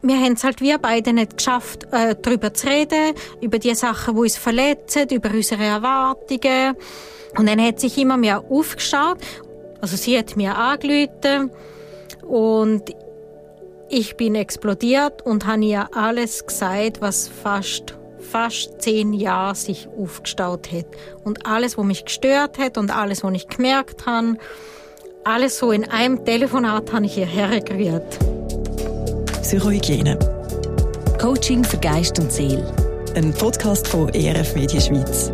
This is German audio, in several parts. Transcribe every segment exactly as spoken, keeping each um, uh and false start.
wir haben es halt wir beide nicht geschafft, äh, darüber zu reden, über die Sachen, die uns verletzen, über unsere Erwartungen. Und dann hat sich immer mehr aufgeschaut. Also sie hat mir angerufen und ich bin explodiert und habe ihr alles gesagt, was fast fast zehn Jahre sich aufgestaut hat. Und alles, was mich gestört hat und alles, was ich gemerkt habe, alles so in einem Telefonat habe ich ihr hergerührt. Psychohygiene. Coaching für Geist und Seele. Ein Podcast von E R F Media Schweiz.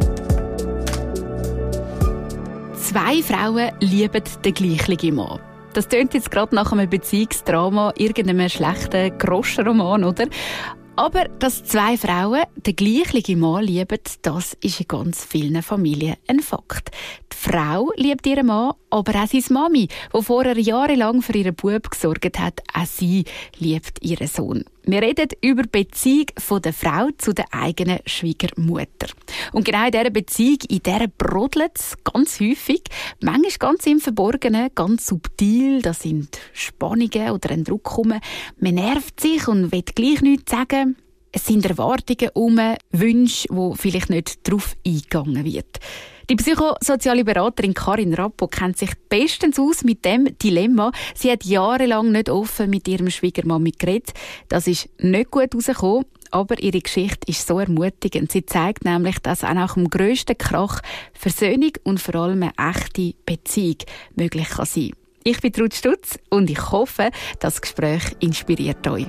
Zwei Frauen lieben den gleichen Mann. Das tönt jetzt gerade nach einem Beziehungsdrama, irgendeinem schlechten Groschenroman, oder? Aber dass zwei Frauen den gleichen Mann lieben, das ist in ganz vielen Familien ein Fakt. Die Frau liebt ihren Mann, aber auch seine Mami, die vorher jahrelang für ihren Bub gesorgt hat. Auch sie liebt ihren Sohn. Wir reden über die Beziehung von der Frau zu der eigenen Schwiegermutter. Und genau in dieser Beziehung, in dieser brodelt es ganz häufig, manchmal ganz im Verborgenen, ganz subtil. Das sind Spannungen oder ein Druck herum. Man nervt sich und will gleich nichts sagen. Es sind Erwartungen herum, Wünsche, wo vielleicht nicht darauf eingegangen wird. Die psychosoziale Beraterin Karin Rappo kennt sich bestens aus mit dem Dilemma. Sie hat jahrelang nicht offen mit ihrem Schwiegermami geredet. Das ist nicht gut herausgekommen, aber ihre Geschichte ist so ermutigend. Sie zeigt nämlich, dass auch nach dem grössten Krach Versöhnung und vor allem eine echte Beziehung möglich kann sein. Ich bin Ruth Stutz und ich hoffe, das Gespräch inspiriert euch.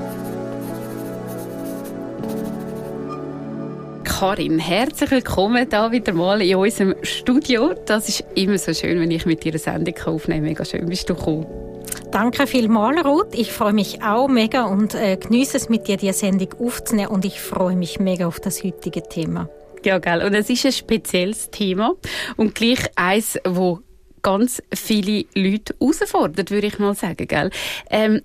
Karin, herzlich willkommen hier wieder mal in unserem Studio. Das ist immer so schön, wenn ich mit dir eine Sendung aufnehmen kann. Mega schön bist du gekommen. Danke vielmals, Ruth. Ich freue mich auch mega und äh, genieße es, mit dir die Sendung aufzunehmen. Und ich freue mich mega auf das heutige Thema. Ja, gell. Und es ist ein spezielles Thema und gleich eins, wo ganz viele Leute herausfordert, würde ich mal sagen. Gell? Ähm,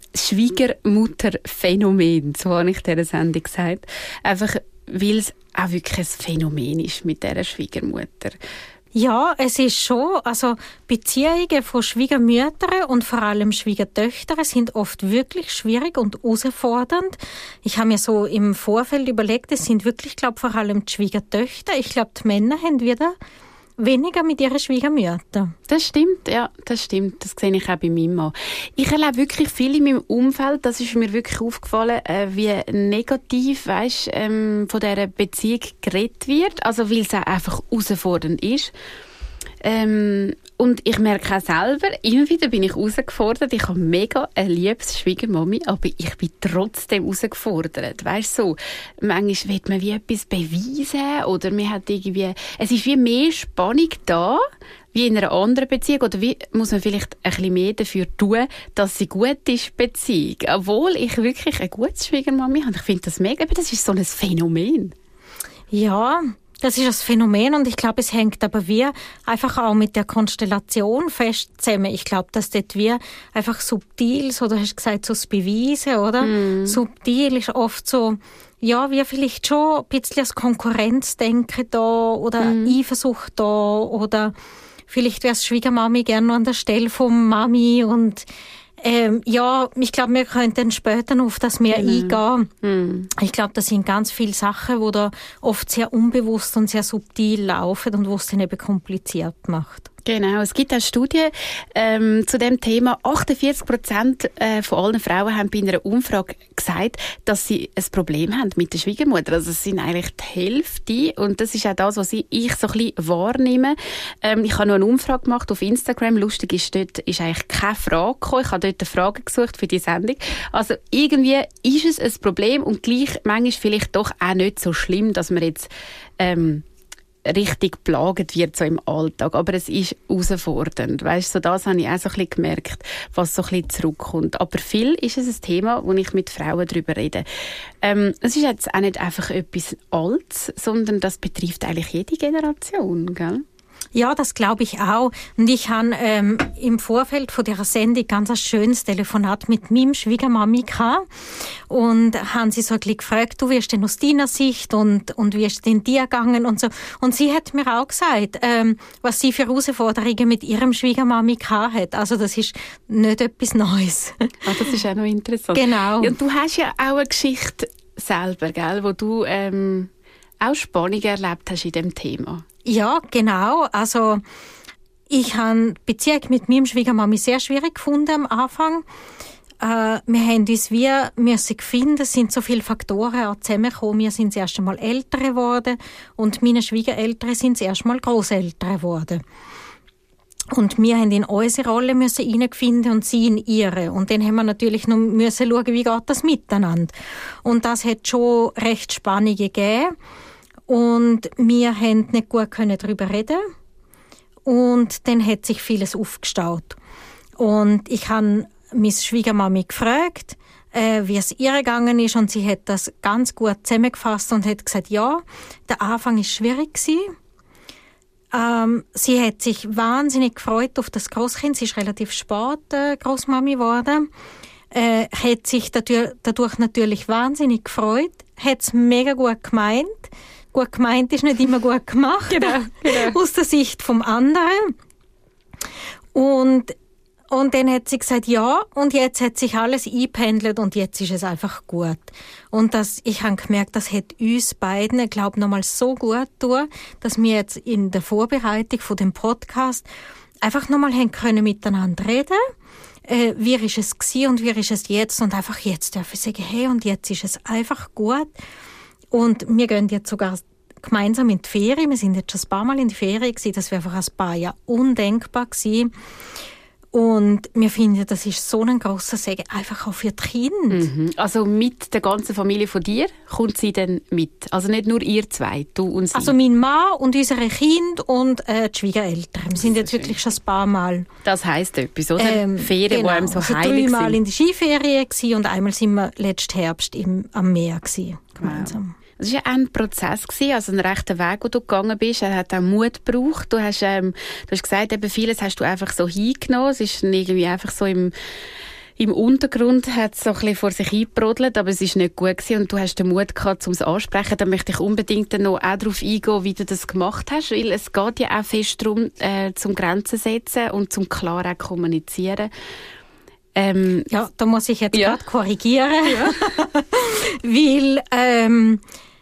Schwiegermutterphänomen, so habe ich dieser Sendung gesagt. Einfach, weil es auch wirklich ein Phänomen ist mit dieser Schwiegermutter. Ja, es ist schon, also Beziehungen von Schwiegermüttern und vor allem Schwiegertöchtern sind oft wirklich schwierig und herausfordernd. Ich habe mir so im Vorfeld überlegt, es sind wirklich, glaube vor allem die Schwiegertöchter. Ich glaube, die Männer haben wieder weniger mit ihren Schwiegermüttern. Das stimmt, ja, das stimmt. Das sehe ich auch bei meinem Mann. Ich erlebe wirklich viel in meinem Umfeld, das ist mir wirklich aufgefallen, äh, wie negativ, weisst, ähm, von dieser Beziehung geredet wird. Also, weil es auch einfach herausfordernd ist. Ähm, und ich merke auch selber, immer wieder bin ich herausgefordert. Ich habe mega ein liebes Schwiegermami, aber ich bin trotzdem herausgefordert. Weißt du, so, manchmal will man wie etwas beweisen oder man hat irgendwie, es ist wie mehr Spannung da, wie in einer anderen Beziehung, oder wie muss man vielleicht ein bisschen mehr dafür tun, dass sie gut ist, Beziehung. Obwohl ich wirklich eine gute Schwiegermami habe. Ich finde das mega, aber das ist so ein Phänomen. Ja, das ist das Phänomen und ich glaube, es hängt aber wie einfach auch mit der Konstellation fest zusammen. Ich glaube, dass dort wie einfach subtil, so du hast gesagt, so das Beweisen, oder? Mm. Subtil ist oft so, ja, wie vielleicht schon ein bisschen das Konkurrenzdenken da oder mm. Eifersucht da oder vielleicht wäre es Schwiegermami gerne noch an der Stelle von Mami und Ähm, ja, ich glaube, wir können dann später auf das mehr genau. eingehen. Mm. Ich glaube, das sind ganz viele Sachen, die da oft sehr unbewusst und sehr subtil laufen und wo es dann eben kompliziert macht. Genau, es gibt auch Studien ähm, zu dem Thema. achtundvierzig Prozent äh, von allen Frauen haben bei einer Umfrage gesagt, dass sie ein Problem haben mit der Schwiegermutter. Also es sind eigentlich die Hälfte und das ist auch das, was ich, ich so ein bisschen wahrnehme. Ähm, ich habe noch eine Umfrage gemacht auf Instagram. Lustig ist, dort ist eigentlich keine Frage gekommen. Ich habe dort eine Frage gesucht für die Sendung. Also irgendwie ist es ein Problem und gleich manchmal vielleicht doch auch nicht so schlimm, dass man jetzt ähm, richtig plagt wird so im Alltag. Aber es ist herausfordernd. Weißt, so das habe ich auch so ein bisschen gemerkt, was so ein bisschen zurückkommt. Aber viel ist es ein Thema, wo ich mit Frauen darüber rede. Ähm, es ist jetzt auch nicht einfach etwas Altes, sondern das betrifft eigentlich jede Generation, gell? Ja, das glaube ich auch. Und ich habe ähm, im Vorfeld von dieser Sendung ganz ein schönes Telefonat mit meinem Schwiegermami gehabt. Und haben sie so ein bisschen gefragt, du, wie ist denn aus deiner Sicht und, und wie ist denn dir gegangen und so. Und sie hat mir auch gesagt, ähm, was sie für Herausforderungen mit ihrem Schwiegermami gehabt hat. Also das ist nicht etwas Neues. Ah, das ist auch noch interessant. Genau. Ja, und du hast ja auch eine Geschichte selber, gell, wo du ähm, auch Spannung erlebt hast in diesem Thema. Ja, genau. Also ich habe die Beziehung mit meinem Schwiegermami sehr schwierig gefunden am Anfang. Äh, wir haben uns wie müssen finden, es sind so viele Faktoren auch zusammengekommen. Wir sind das erste Mal älter geworden und meine Schwiegereltern sind das erste Mal Grosseltern geworden. Und wir haben in unsere Rolle müssen hineinfinden und sie in ihre. Und dann haben wir natürlich noch müssen schauen, wie geht das miteinander. Und das hat schon recht Spannungen gegeben. Und wir haben nicht gut darüber reden. Und dann hat sich vieles aufgestaut. Und ich habe meine Schwiegermami gefragt, äh, wie es ihr gegangen ist. Und sie hat das ganz gut zusammengefasst und hat gesagt, ja, der Anfang war schwierig gewesen. Ähm, sie hat sich wahnsinnig gefreut auf das Grosskind. Sie ist relativ spät äh, Grossmami geworden. Äh, hat sich dadurch, dadurch natürlich wahnsinnig gefreut. Hat es mega gut gemeint. Gut gemeint ist nicht immer gut gemacht. Genau, genau. Aus der Sicht vom anderen. Und, und dann hat sie gesagt, ja, und jetzt hat sich alles eingependelt und jetzt ist es einfach gut. Und das, ich habe gemerkt, das hat uns beiden, ich glaube, nochmal so gut getan, dass wir jetzt in der Vorbereitung von dem Podcast einfach nochmal haben können miteinander reden. Äh, wie ist es gewesen und wie ist es jetzt? Und einfach jetzt darf ich sagen, hey, und jetzt ist es einfach gut. Und wir gehen jetzt sogar gemeinsam in die Ferien. Wir sind jetzt schon ein paar Mal in die Ferien gewesen. Das wäre einfach ein paar Jahre undenkbar gewesen. Und wir finden, das ist so ein grosser Segen, einfach auch für die Kinder. Mhm. Also mit der ganzen Familie von dir kommt sie dann mit? Also nicht nur ihr zwei, du und sie? Also mein Mann und unsere Kinder und äh, die Schwiegereltern. Wir sind jetzt schön. Wirklich schon ein paar Mal. Das heisst etwas, oder? Ähm, Ferien, genau. die einem so also heilig dreimal sind. in die Skiferien gewesen und einmal sind wir letzten Herbst im, am Meer gewesen, gemeinsam. Wow. Es war ja ein Prozess, also ein rechter Weg, den du gegangen bist. Er hat auch Mut gebraucht. Du hast, ähm, du hast gesagt, eben vieles hast du einfach so hingenommen. Es ist irgendwie einfach so im, im Untergrund hat es so ein bisschen vor sich hingebrodelt, aber es ist nicht gut gewesen und du hast den Mut gehabt, um es anzusprechen. Da möchte ich unbedingt dann noch auch darauf eingehen, wie du das gemacht hast, weil es geht ja auch fest darum, äh, zum Grenzen setzen und zum klar auch kommunizieren. Ähm, ja, da muss ich jetzt ja. gerade korrigieren, ja. weil ähm,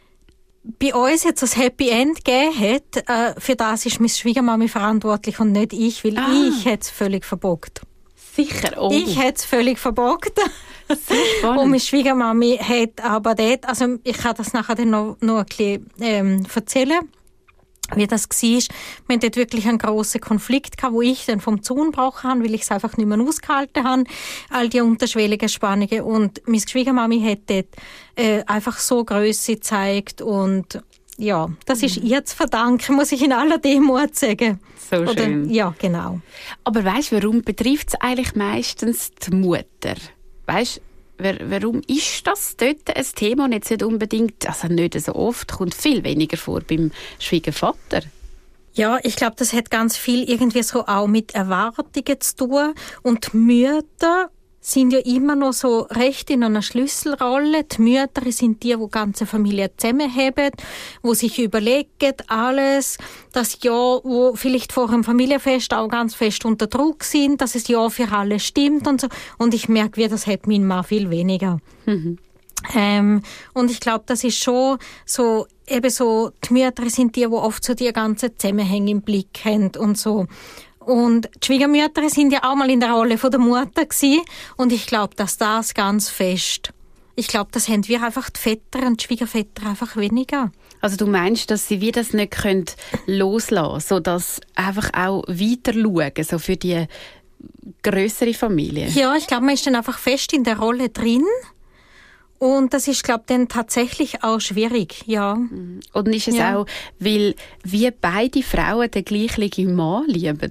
bei uns jetzt das Happy End gegeben hat, äh, für das ist meine Schwiegermami verantwortlich und nicht ich, weil ah. ich hätte es völlig verbockt. Sicher, oh. Ich hätte es völlig verbockt. Sehr und meine Schwiegermami hat aber dort, also ich kann das nachher dann noch, noch ein bisschen ähm, erzählen, wie das war. Wir hatten dort wirklich einen grossen Konflikt gehabt, wo ich dann vom Zaun gebrochen habe, weil ich es einfach nicht mehr ausgehalten habe, all die unterschwelligen Spannungen. Und meine Schwiegermami hat dort äh, einfach so Grösse gezeigt und ja, das ist mhm. ihr zu verdanken, muss ich in aller Demut sagen. So Oder, schön. Ja, genau. Aber weisst du, warum betrifft es eigentlich meistens die Mutter? Weisst warum ist das dort ein Thema und jetzt nicht unbedingt, also nicht so oft, kommt viel weniger vor beim Schwiegervater? Ja, ich glaube, das hat ganz viel irgendwie so auch mit Erwartungen zu tun. Und die Mütter sind ja immer noch so recht in einer Schlüsselrolle. Die Mütter sind die, die die ganze Familie zusammenhalten, die sich überlegen, alles, das Jahr, wo vielleicht vor einem Familienfest auch ganz fest unter Druck sind, dass es ja für alle stimmt und so. Und ich merke, wie das hat mein Mann viel weniger. Mhm. Ähm, und ich glaube, das ist schon so, eben so, die Mütter sind die, die oft so die ganzen Zusammenhänge im Blick haben und so. Und die Schwiegermütter sind ja auch mal in der Rolle von der Mutter gewesen. Und ich glaube, dass das ganz fest, ich glaube, das haben wir einfach die Väter und die Schwiegerväter einfach weniger. Also du meinst, dass sie wie das nicht können loslassen, sodass einfach auch weiter schauen, so für die grössere Familie? Ja, ich glaube, man ist dann einfach fest in der Rolle drin. Und das ist, glaube ich, dann tatsächlich auch schwierig, ja. Und ist es ja. auch, weil wie beide Frauen den gleichen Mann lieben?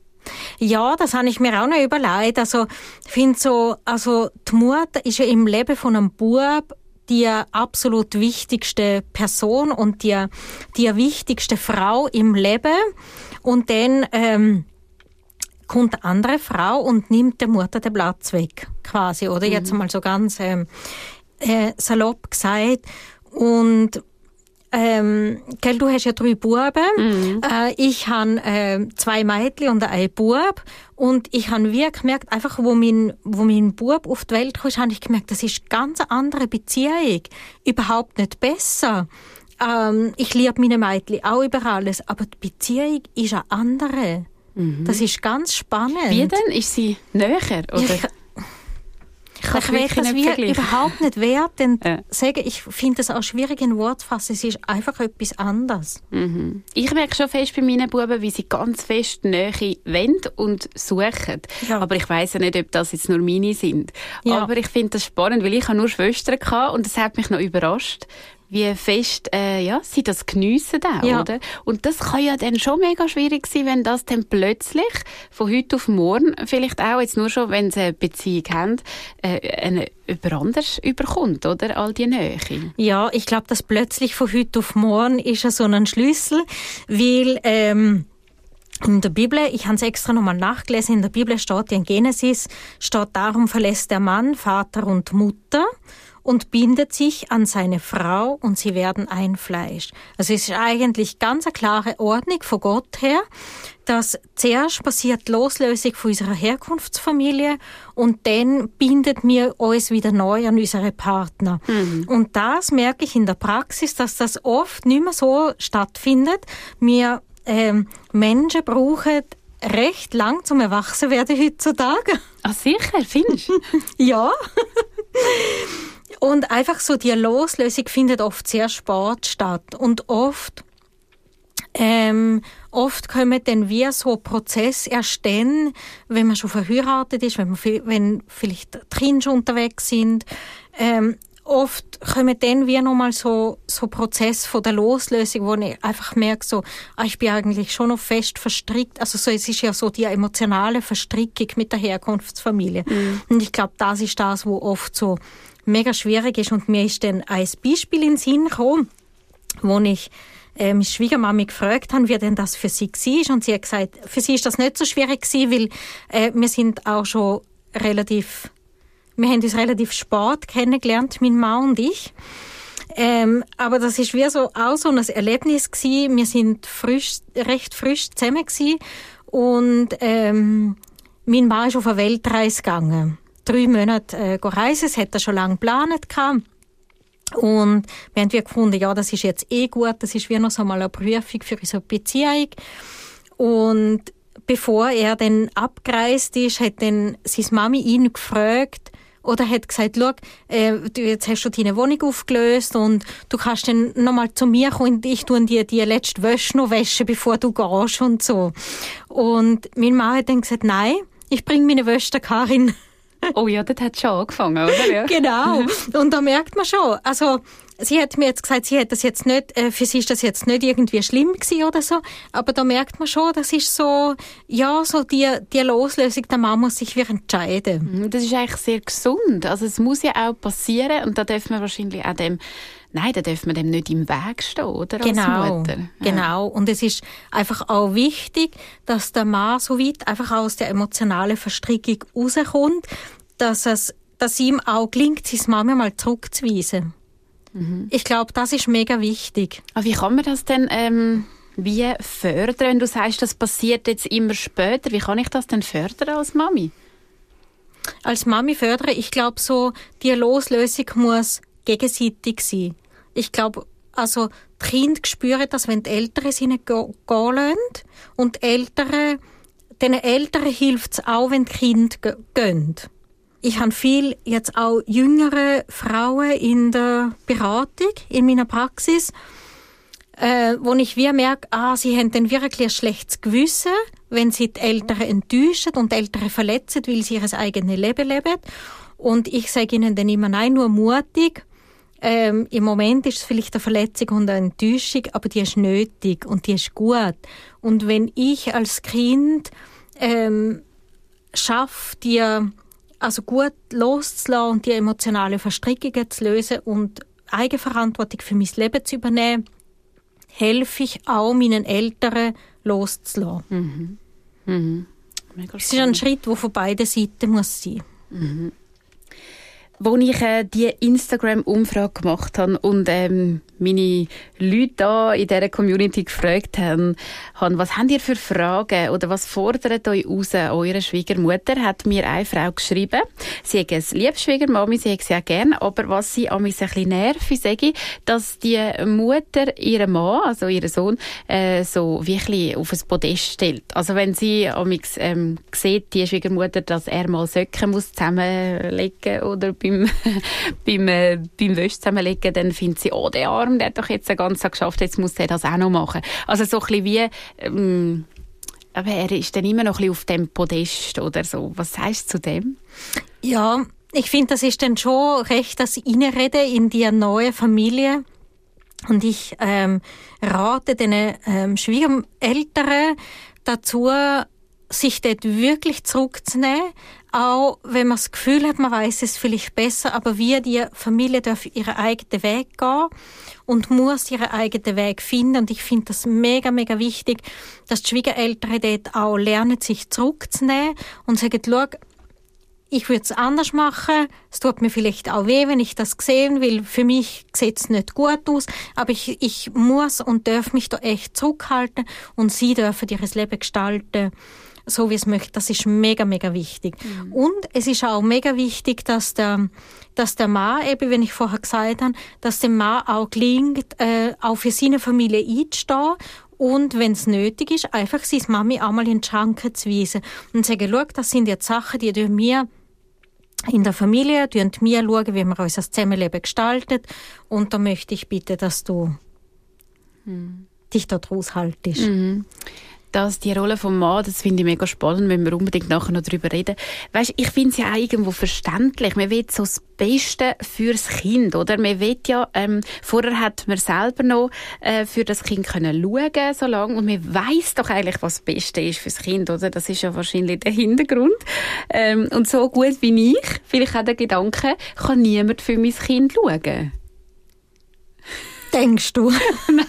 Ja, das habe ich mir auch noch überlegt. Also, ich finde so, also, die Mutter ist ja im Leben von einem Bub die absolut wichtigste Person und die, die wichtigste Frau im Leben. Und dann ähm, kommt eine andere Frau und nimmt der Mutter den Platz weg, quasi. Oder mhm. jetzt mal so ganz ähm, äh, salopp gesagt. Und Ähm, gell, du hast ja drei Buben. Mhm. Äh, ich habe äh, zwei Mädchen und einen Bub. Und ich habe wie gemerkt, einfach wo mein, wo mein Bub auf die Welt kam, habe ich gemerkt, das ist eine ganz andere Beziehung. Überhaupt nicht besser. Ähm, ich liebe meine Mädchen auch über alles, aber die Beziehung ist eine andere. Mhm. Das ist ganz spannend. Wie denn? Ist sie näher, oder? Ich, Ich will das wie überhaupt nicht werten. Ja. Sagen, ich finde es auch schwierig in Wort zu fassen. Es ist einfach etwas anderes. Mhm. Ich merke schon fest bei meinen Buben, wie sie ganz fest Nähe wollen und suchen. Ja. Aber ich weiss ja nicht, ob das jetzt nur meine sind. Ja. Aber ich finde das spannend, weil ich habe nur Schwestern hatte und das hat mich noch überrascht, wie fest äh, ja, sie das geniessen auch, ja. oder? Und das kann ja dann schon mega schwierig sein, wenn das dann plötzlich von heute auf morgen, vielleicht auch jetzt nur schon, wenn sie eine Beziehung haben, äh, eine über anders überkommt, oder? All die Nähe. Ja, ich glaube, das plötzlich von heute auf morgen ist ja so ein Schlüssel, weil ähm, in der Bibel, ich habe es extra nochmal nachgelesen, in der Bibel steht in Genesis, steht, darum verlässt der Mann Vater und Mutter und bindet sich an seine Frau und sie werden ein Fleisch. Also es ist eigentlich ganz eine klare Ordnung von Gott her, dass zuerst passiert die Loslösung von unserer Herkunftsfamilie und dann bindet wir uns wieder neu an unsere Partner. Mhm. Und das merke ich in der Praxis, dass das oft nicht mehr so stattfindet. Wir ähm, Menschen brauchen recht lang zum Erwachsenwerden heutzutage. Ah, sicher, findest du? Ja. Und einfach so die Loslösung findet oft sehr spät statt. Und oft, ähm, oft kommen dann wie so Prozesse erst dann, wenn man schon verheiratet ist, wenn, man, wenn vielleicht die Kinder schon unterwegs sind. Ähm, oft kommen dann wie nochmal so, so Prozesse von der Loslösung, wo ich einfach merke, so, ah, ich bin eigentlich schon noch fest verstrickt. Also so, es ist ja so die emotionale Verstrickung mit der Herkunftsfamilie. Mhm. Und ich glaube, das ist das, wo oft so mega schwierig ist. Und mir ist dann ein Beispiel in den Sinn gekommen, wo ich äh, meine Schwiegermami gefragt habe, wie denn das für sie war. Und sie hat gesagt, für sie ist das nicht so schwierig gewesen, weil äh, wir sind auch schon relativ, wir haben uns relativ spät kennengelernt, mein Mann und ich. Ähm, aber das ist wie so auch so ein Erlebnis gewesen. Wir sind frisch, recht frisch zusammen gewesen und ähm, mein Mann ist auf eine Weltreise gegangen. Drei Monate äh, reisen, das hat er schon lange geplant gehabt. Und wir haben gefunden, ja, das ist jetzt eh gut, das ist wie noch so mal eine Prüfung für unsere Beziehung. Und bevor er dann abgereist ist, hat dann seine Mami ihn gefragt, oder hat gesagt, schau, äh, du, jetzt hast du deine Wohnung aufgelöst und du kannst dann nochmal zu mir kommen und ich tue dir die letzte Wäsche noch waschen, bevor du gehst und so. Und mein Mann hat dann gesagt, nein, ich bringe meine Wäsche der Karin. Oh ja, das hat schon angefangen, oder? Ja. Genau. Und da merkt man schon, also sie hat mir jetzt gesagt, sie hat das jetzt nicht, äh, für sie ist das jetzt nicht irgendwie schlimm gewesen oder so, aber da merkt man schon, das ist so, ja, so die, die Loslösung, der Mann muss sich wieder entscheiden. Das ist eigentlich sehr gesund. Also es muss ja auch passieren und da darf man wahrscheinlich auch dem, nein, da darf man dem nicht im Weg stehen, oder? Genau, als Mutter. Ja. Genau. Und es ist einfach auch wichtig, dass der Mann so weit einfach aus der emotionalen Verstrickung rauskommt, dass es, dass ihm auch gelingt, seine Mama mal zurückzuweisen. Mhm. Ich glaube, das ist mega wichtig. Aber wie kann man das denn ähm, wie fördern, wenn du sagst, das passiert jetzt immer später? Wie kann ich das denn fördern als Mami? Als Mami fördern, ich glaube so, die Loslösung muss gegenseitig sein. Ich glaube, also die Kinder spüren das, wenn die Eltern sie nicht gehen lassen. Und die Eltern, den Eltern hilft es auch, wenn die Kinder gehen. Ich habe viel jetzt auch jüngere Frauen in der Beratung, in meiner Praxis, äh, wo ich wie merke, ah, sie haben dann wirklich ein schlechtes Gewissen, wenn sie die Eltern enttäuschen und die Eltern verletzen, weil sie ihr eigenes Leben leben. Und ich sage ihnen dann immer, nein, nur mutig. Ähm, im Moment ist es vielleicht eine Verletzung und eine Enttäuschung, aber die ist nötig und die ist gut. Und wenn ich als Kind ähm, schaffe, die also gut loszulassen und die emotionalen Verstrickungen zu lösen und Eigenverantwortung für mein Leben zu übernehmen, helfe ich auch meinen Eltern loszulassen. Mhm. Mhm. Es ist ein Schritt, der von beiden Seiten muss sein. Mhm. Als ich äh, die Instagram-Umfrage gemacht habe und ähm, meine Leute da in dieser Community gefragt haben, haben, was habt ihr für Fragen oder was fordert euch raus an eure Schwiegermutter, hat mir eine Frau geschrieben. Sie hat eine liebe Schwiegermami, sie hat sie auch gerne, aber was sie an mich ein bisschen nervt, sage ich, dass die Mutter ihren Mann, also ihren Sohn, äh, so wirklich auf ein Podest stellt. Also wenn sie an mich ähm, sieht, die Schwiegermutter, dass er mal Socken muss zusammenlegen oder beim beim, äh, beim Wäsche zusammenlegen, dann findet sie, oh, der Arm, der hat doch jetzt den ganzen Tag geschafft, jetzt muss er das auch noch machen. Also so ein bisschen wie, ähm, aber er ist dann immer noch ein bisschen auf dem Podest oder so. Was sagst du zu dem? Ja, ich finde, das ist dann schon recht das Innenreden in die neue Familie. Und ich ähm, rate den ähm, Schwiegereltern dazu, sich dort wirklich zurückzunehmen, auch wenn man das Gefühl hat, man weiß es vielleicht besser, aber wie die Familie darf ihren eigenen Weg gehen und muss ihren eigenen Weg finden. Und ich finde das mega, mega wichtig, dass die Schwiegereltern dort auch lernen, sich zurückzunehmen und sagen, schau, ich würde es anders machen, es tut mir vielleicht auch weh, wenn ich das sehen will, für mich sieht es nicht gut aus, aber ich, ich muss und darf mich da echt zurückhalten und sie dürfen ihr Leben gestalten, so wie es möchte. Das ist mega, mega wichtig. Mhm. Und es ist auch mega wichtig, dass der, dass der Mann, eben, wenn ich vorher gesagt habe, dass dem Mann auch gelingt, äh, auch für seine Familie einzustehen und, wenn es nötig ist, einfach seine Mami auch mal in die Schranken zu weisen und sagen, schau, das sind jetzt Sachen, die durch mir in der Familie, schauen wir schauen, wie wir unser Zusammenleben gestalten, und da möchte ich bitte, dass du mhm. dich dort raushaltest. Mhm. Das, die Rolle vom Mann, das finde ich mega spannend, wenn wir unbedingt nachher noch darüber reden. Weisst, ich finde es ja auch irgendwo verständlich. Man will so das Beste fürs Kind, oder? Man will ja, ähm, vorher hat man selber noch äh, für das Kind können schauen, so lange, und man weiss doch eigentlich, was das Beste ist fürs Kind, oder? Das ist ja wahrscheinlich der Hintergrund. Ähm, und so gut wie ich, vielleicht auch der Gedanke, kann niemand für mein Kind schauen. Denkst du? Nein.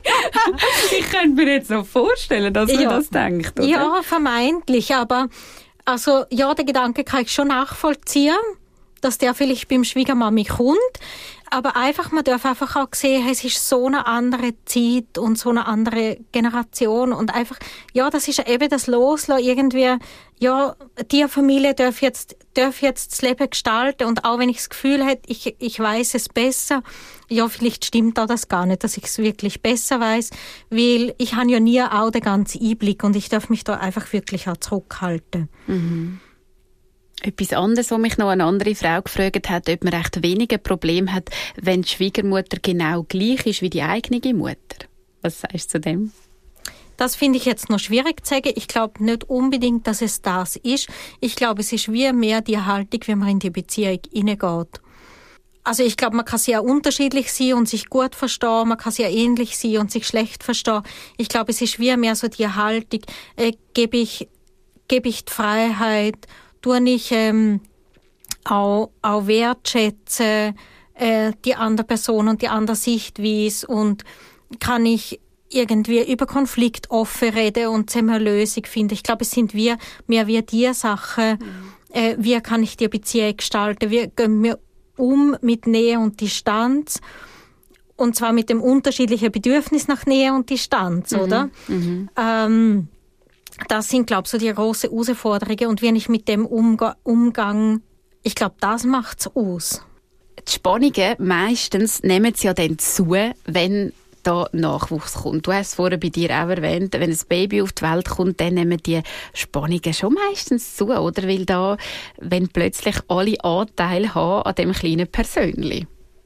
Ich könnte mir jetzt so vorstellen, dass man ja. das denkt, oder? Ja, vermeintlich, aber also, ja, den Gedanken kann ich schon nachvollziehen, dass der vielleicht beim Schwiegermami kommt, aber einfach, man darf einfach auch sehen, es ist so eine andere Zeit und so eine andere Generation und einfach, ja, das ist eben das Loslassen, irgendwie, ja, die Familie darf jetzt, darf jetzt das Leben gestalten, und auch wenn ich das Gefühl hätte, ich, ich weiß es besser, ja, vielleicht stimmt auch das gar nicht, dass ich es wirklich besser weiß, weil ich habe ja nie auch den ganzen Einblick und ich darf mich da einfach wirklich auch zurückhalten. Mhm. Etwas anderes, was mich noch eine andere Frau gefragt hat, ob man recht wenige Probleme hat, wenn die Schwiegermutter genau gleich ist wie die eigene Mutter. Was sagst du zu dem? Das finde ich jetzt noch schwierig zu sagen. Ich glaube nicht unbedingt, dass es das ist. Ich glaube, es ist wie mehr die Haltung, wenn man in die Beziehung hineingeht. Also ich glaube, man kann sehr unterschiedlich sein und sich gut verstehen, man kann sehr ähnlich sein und sich schlecht verstehen. Ich glaube, es ist wie mehr so die Haltung, äh, gebe ich, gebe ich die Freiheit, tue ich ähm, auch, auch wertschätzen, äh, die andere Person und die andere Sichtweise, und kann ich irgendwie über Konflikt offen reden und zusammen eine Lösung finden. Ich glaube, es sind wir mehr wie die Sachen, mhm. äh, wie kann ich die Beziehung gestalten, wie gehen wir um mit Nähe und Distanz, und zwar mit dem unterschiedlichen Bedürfnis nach Nähe und Distanz, mhm. oder? Mhm. Ähm, Das sind, glaube ich, so die grossen Herausforderungen. Und wenn ich mit dem umge- umgang, ich glaube, das macht es aus. Die Spannungen meistens nehmen sie ja dann zu, wenn da Nachwuchs kommt. Du hast es vorher bei dir auch erwähnt, wenn ein Baby auf die Welt kommt, dann nehmen die Spannungen schon meistens zu, oder? Weil da, wenn plötzlich alle Anteile haben an dem kleinen Persönchen.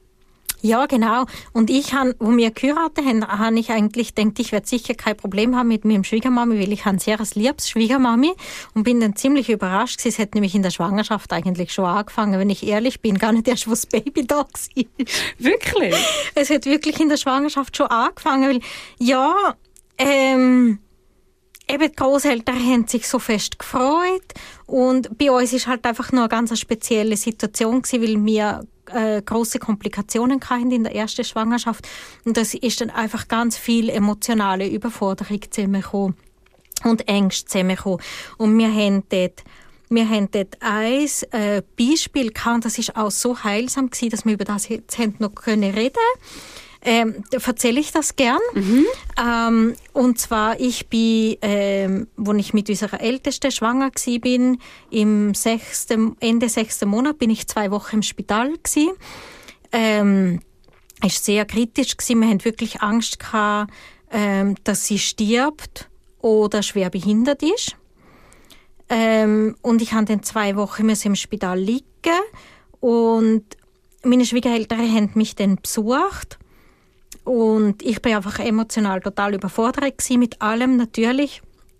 Ja, genau. Und ich han, wo wir geheiratet haben, habe ich eigentlich gedacht, ich werde sicher kein Problem haben mit meinem Schwiegermami, weil ich habe sehr ein liebes Schwiegermami, und bin dann ziemlich überrascht gewesen. Es hat nämlich in der Schwangerschaft eigentlich schon angefangen, wenn ich ehrlich bin, gar nicht erst, wo das Baby da war. Wirklich? Es hat wirklich in der Schwangerschaft schon angefangen, weil, ja, ähm, eben die Grosseltern haben sich so fest gefreut und bei uns ist halt einfach nur eine ganz spezielle Situation gewesen, weil wir äh, grosse Komplikationen hatten in der ersten Schwangerschaft und das ist dann einfach ganz viel emotionale Überforderung zusammengekommen und Ängste zusammengekommen. Und wir haben dort Wir haben dort ein äh, Beispiel gehabt, und das ist auch so heilsam gewesen, dass wir über das jetzt noch reden können. Ähm, da erzähle ich das gern. Mhm. Ähm, und zwar, ich bin, ähm, als ich mit unserer Ältesten schwanger gsi bin, im sechsten, Ende sechsten Monat, bin ich zwei Wochen im Spital gsi. Ähm, es war sehr kritisch gewesen. Wir hatten wirklich Angst gehabt, ähm, dass sie stirbt oder schwer behindert ist. Ähm, und ich musste dann zwei Wochen im Spital liegen und meine Schwiegereltern haben mich dann besucht und ich bin einfach emotional total überfordert gewesen mit allem natürlich.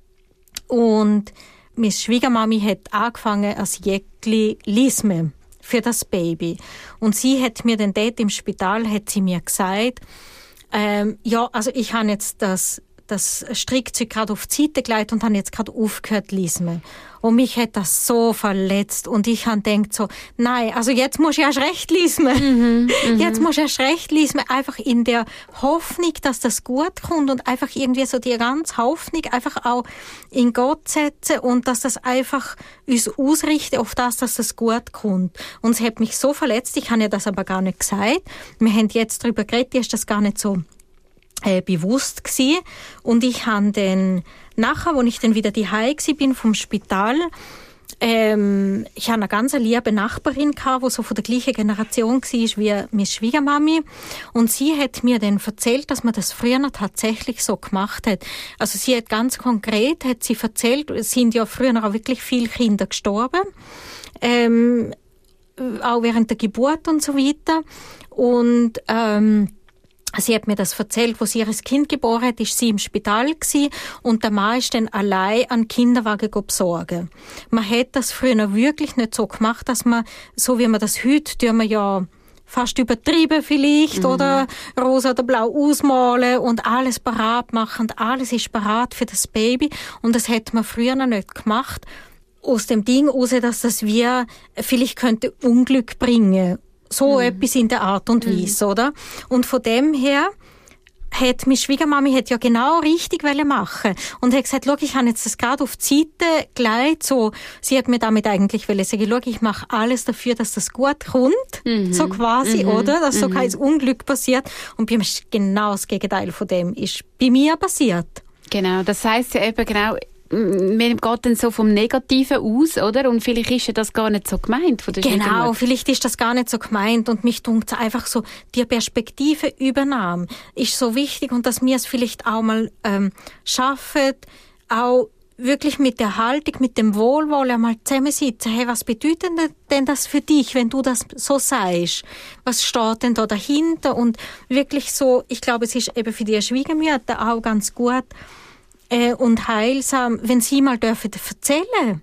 Und meine Schwiegermami hat angefangen als Jäckli Lisme für das Baby. Und sie hat mir dann dort im Spital hat sie mir gesagt, ähm, ja, also ich habe jetzt das das Strickzeug gerade auf die Seite gelegt und habe jetzt gerade aufgehört zu lesen. Und mich hat das so verletzt. Und ich habe gedacht so, nein, also jetzt muss ich erst recht lesen. Mhm, jetzt muss ich erst recht lesen. Einfach in der Hoffnung, dass das gut kommt und einfach irgendwie so die ganze Hoffnung einfach auch in Gott setzen und dass das einfach uns ausrichtet auf das, dass das gut kommt. Und es hat mich so verletzt, ich habe ja das aber gar nicht gesagt. Wir haben jetzt darüber geredet, ist das gar nicht so Äh, bewusst gsi. Und ich han dann nachher, als ich dann wieder daheim gsi bin vom Spital, ähm, ich habe eine ganz liebe Nachbarin gehabt, die so von der gleichen Generation war wie meine Schwiegermami. Und sie hat mir dann erzählt, dass man das früher noch tatsächlich so gemacht hat. Also sie hat ganz konkret, hat sie erzählt, es sind ja früher auch wirklich viele Kinder gestorben, ähm, auch während der Geburt und so weiter. Und ähm, sie hat mir das erzählt, wo sie ihr Kind geboren hat, ist sie im Spital gsi und der Mann ist dann allein an den Kinderwagen besorgen. Man hat das früher wirklich nicht so gemacht, dass man, so wie man das heute, tun wir ja fast übertrieben vielleicht, mhm. oder rosa oder blau ausmalen und alles parat machen und alles ist parat für das Baby und das hat man früher noch nicht gemacht. Aus dem Ding heraus, dass das wir vielleicht könnte Unglück bringen. So mhm. etwas in der Art und Weise, mhm. oder? Und von dem her hat meine Schwiegermami hat ja genau richtig machen und hat gesagt, schau, ich habe jetzt das gerade auf die Seite gelegt, so. Sie hat mir damit eigentlich wollen sagen, schau, ich mache alles dafür, dass das gut kommt, mhm. so quasi, mhm. oder? Dass so mhm. kein Unglück passiert. Und bei mir ist genau das Gegenteil von dem ist bei mir passiert. Genau, das heisst ja eben genau, man geht dann so vom Negativen aus, oder? Und vielleicht ist ja das gar nicht so gemeint von der Genau, vielleicht ist das gar nicht so gemeint und mich dunkt einfach so, die Perspektiveübernahme ist so wichtig und dass wir es vielleicht auch mal ähm, schaffen, auch wirklich mit der Haltung, mit dem Wohlwollen einmal zusammensitzen. Hey, was bedeutet denn das für dich, wenn du das so sagst? Was steht denn da dahinter? Und wirklich so, ich glaube, es ist eben für die Schwiegermütter auch ganz gut, Äh, und heilsam, wenn Sie mal dürfen erzählen,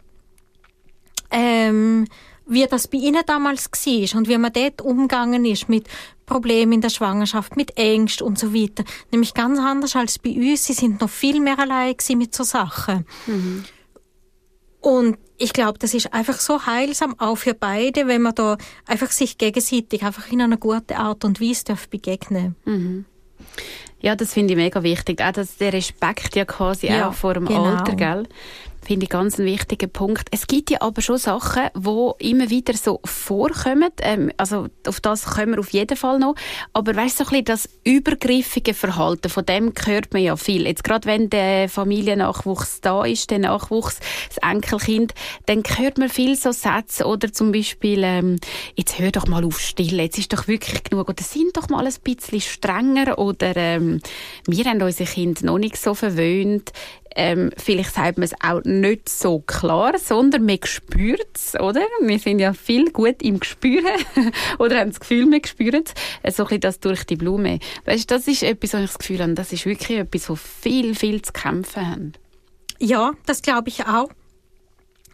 ähm, wie das bei Ihnen damals war und wie man dort umgegangen ist mit Problemen in der Schwangerschaft, mit Ängsten und so weiter. Nämlich ganz anders als bei uns. Sie sind noch viel mehr allein gewesen mit so Sachen. Mhm. Und ich glaube, das ist einfach so heilsam, auch für beide, wenn man da einfach sich gegenseitig einfach in einer guten Art und Weise darf begegnen. Mhm. Ja, das finde ich mega wichtig. Auch dass der Respekt ja quasi ja, auch vor dem genau. Alter, gell? Finde ich ganz einen wichtigen Punkt. Es gibt ja aber schon Sachen, die immer wieder so vorkommen. Ähm, also auf das kommen wir auf jeden Fall noch. Aber weißt du, so ein bisschen das übergriffige Verhalten, von dem hört man ja viel. Jetzt gerade wenn der Familiennachwuchs da ist, der Nachwuchs, das Enkelkind, dann hört man viel so Sätze oder zum Beispiel, ähm, jetzt hör doch mal auf Stille, jetzt ist doch wirklich genug. Oder sind doch mal ein bisschen strenger. Oder ähm, wir haben unsere Kinder noch nicht so verwöhnt. Ähm, vielleicht sagt man es auch nicht so klar, sondern man spürt es, oder? Wir sind ja viel gut im Gespüren oder haben das Gefühl, wir spüren es. So ein bisschen das durch die Blume. Weißt, das ist etwas, wo ich das Gefühl habe, das ist wirklich etwas, wo viel, viel zu kämpfen haben. Ja, das glaube ich auch.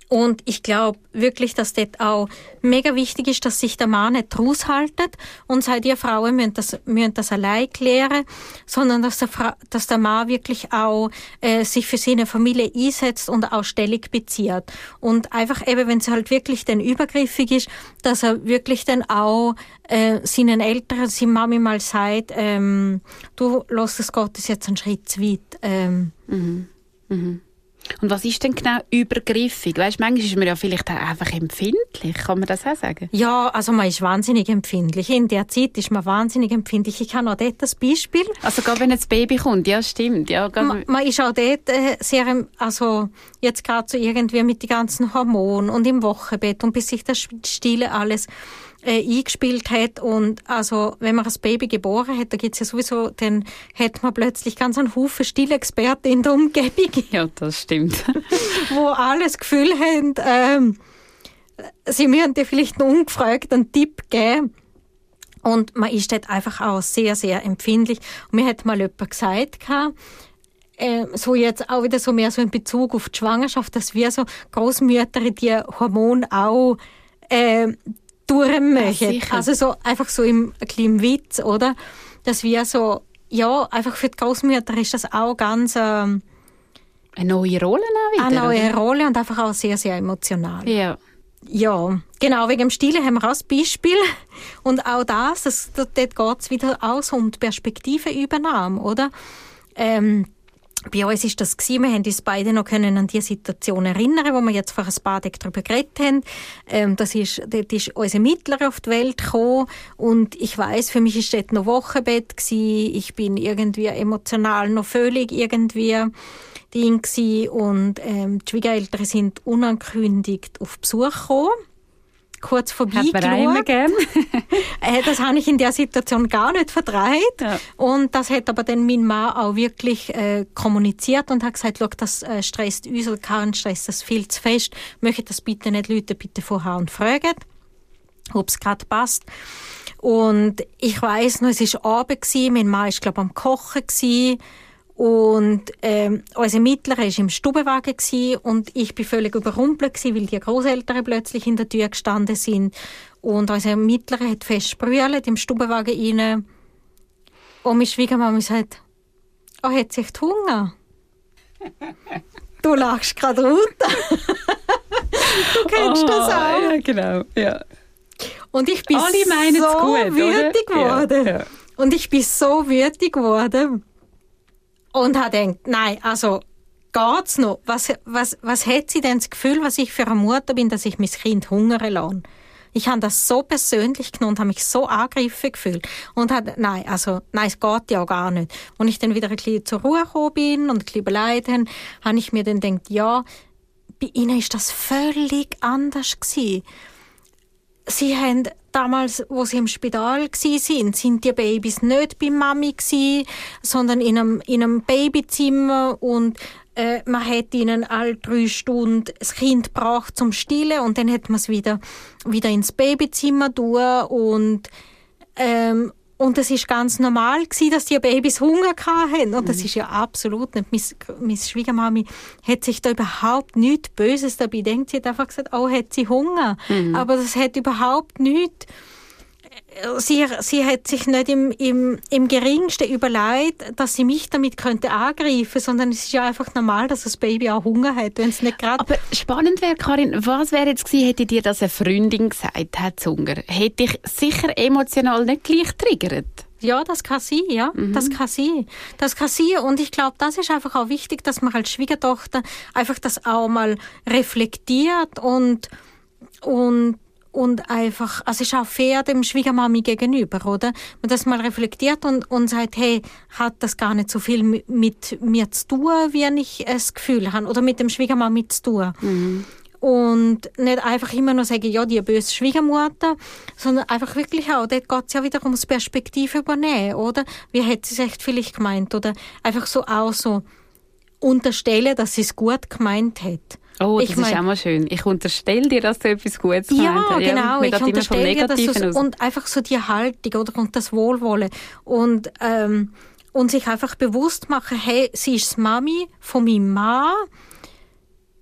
Und ich glaube wirklich, dass dort auch mega wichtig ist, dass sich der Mann nicht raushaltet und sagt, ihr Frauen müssen das, müssen das allein klären, sondern dass der, Fra- dass der Mann wirklich auch äh, sich für seine Familie einsetzt und auch Stellung bezieht. Und einfach eben, wenn es halt wirklich dann übergriffig ist, dass er wirklich dann auch äh, seinen Eltern, seiner Mami mal sagt, ähm, du, lass es Gott, ist jetzt ein Schritt zu weit. Ähm. Mhm. Mhm. Und was ist denn genau übergriffig? Weißt, manchmal ist man ja vielleicht auch einfach empfindlich. Kann man das auch sagen? Ja, also man ist wahnsinnig empfindlich. In der Zeit ist man wahnsinnig empfindlich. Ich habe auch dort das Beispiel. Also gerade wenn ein Baby kommt, ja stimmt. Ja, man, man ist auch dort äh, sehr, also jetzt gerade so irgendwie mit den ganzen Hormonen und im Wochenbett und bis sich das Stille alles äh, eingespielt hat. Und also wenn man das Baby geboren hat, da gibt's ja sowieso, dann hat man plötzlich ganz einen Haufen Stillexperten in der Umgebung. Ja, das stimmt. Wo alle das Gefühl haben, ähm, sie müssen dir vielleicht einen ungefragten Tipp geben. Und man ist dort einfach auch sehr, sehr empfindlich. Und mir hat mal jemand gesagt, äh, so jetzt auch wieder so mehr so in Bezug auf die Schwangerschaft, dass wir so Großmütter die Hormone auch äh, durchmachen. Ja, also so einfach so im kleinen Witz, oder? Dass wir so, ja, einfach für die Großmütter ist das auch ganz ähm, eine neue Rolle auch wieder, eine neue oder? Rolle und einfach auch sehr, sehr emotional. Ja. Ja, genau, wegen dem Stillen haben wir auch das Beispiel. Und auch das, das dort geht es wieder auch so um die Perspektivenübernahme, oder? Ähm, bei uns ist das gewesen, wir haben uns beide noch können an die Situation erinnern, wo wir jetzt vor ein paar Tagen darüber geredet haben. Ähm, das ist, dort ist unser Mittlerer auf die Welt gekommen und ich weiss, für mich ist dort noch Wochenbett gewesen. Ich bin irgendwie emotional noch völlig irgendwie Ding gewesen und ähm, die Schwiegereltern sind unangekündigt auf Besuch gekommen. Kurz vorbeigeschaut. äh, das habe ich in der Situation gar nicht verdreht. Ja. Und das hat aber dann mein Mann auch wirklich äh, kommuniziert und hat gesagt, schau, das äh, stresst uns oder Karin stresst das viel zu fest. Möchtet das bitte nicht Leute bitte vorher und fragen, ob es gerade passt. Und ich weiss noch, es war Abend gewesen, mein Mann war, glaube ich, am Kochen gewesen. Und ähm, unser Mittlerer war im Stubenwagen gewesen, und ich bin völlig überrumpelt gewesen, weil die Großeltern plötzlich in der Tür gestanden sind. Und unser Mittlerer hat fest sprühlet im Stubenwagen rein. Und meine Schwiegermama sagt, oh, hat sich Hunger? Du lachst gerade runter. Du kennst oh, das auch. Ja, genau, ja. Und ich bin Alle so gut, wütig geworden. Ja, ja. Und ich bin so wütig geworden. Und habe gedacht, nein, also geht's noch? Was, was, was hat sie denn das Gefühl, was ich für eine Mutter bin, dass ich mein Kind hungern lasse? Ich habe das so persönlich genommen und habe mich so angegriffen gefühlt. Und habe, nein, also, nein, es geht ja gar nicht. Und ich dann wieder ein bisschen zur Ruhe gekommen bin und ein bisschen beleidigt habe, habe ich mir dann gedacht, ja, bei ihnen ist das völlig anders gewesen. Sie haben damals, wo sie im Spital gsi sind, sind die Babys nicht bei Mami gsi, sondern in einem, in einem Babyzimmer, und äh, man hat ihnen alle drei Stunden das Kind gebracht zum Stillen und dann hat man es wieder wieder ins Babyzimmer tun und ähm, und es ist ganz normal gewesen, dass die Babys Hunger hatten. Und das ist ja absolut nicht. Meine, meine Schwiegermami hat sich da überhaupt nichts Böses dabei gedacht. Sie hat einfach gesagt, oh, hat sie Hunger. Mhm. Aber das hat überhaupt nichts. Sie, sie hat sich nicht im, im, im geringsten überlegt, dass sie mich damit könnte angreifen, sondern es ist ja einfach normal, dass das Baby auch Hunger hat, wenn es nicht gerade... Aber spannend wäre, Karin, was wäre jetzt gewesen, hätte dir das eine Freundin gesagt, hat Hunger? Hätte dich sicher emotional nicht gleich triggert? Ja, das kann sein, ja. Mhm. Das kann sein. Das kann sein. Und ich glaube, das ist einfach auch wichtig, dass man als Schwiegertochter einfach das auch mal reflektiert und, und Und einfach, also es ist auch fair dem Schwiegermami gegenüber, oder? Man das mal reflektiert und, und sagt, hey, hat das gar nicht so viel mit, mit mir zu tun, wie ich das Gefühl habe, oder mit dem Schwiegermami zu tun. Mhm. Und nicht einfach immer nur sagen, ja, die böse Schwiegermutter, sondern einfach wirklich auch, dort geht es ja wieder ums Perspektive übernehmen, oder? Wie hat sie es echt vielleicht gemeint? Oder einfach so auch so unterstellen, dass sie es gut gemeint hat. Oh, das ich mein, ist auch mal schön. Ich unterstelle dir, dass du etwas Gutes gemeint hast. Ja, genau. Ich unterstelle dir, dass du und einfach so die Haltung, oder, und das Wohlwollen. Und, ähm, und sich einfach bewusst machen, hey, sie ist die Mami von meinem Mann.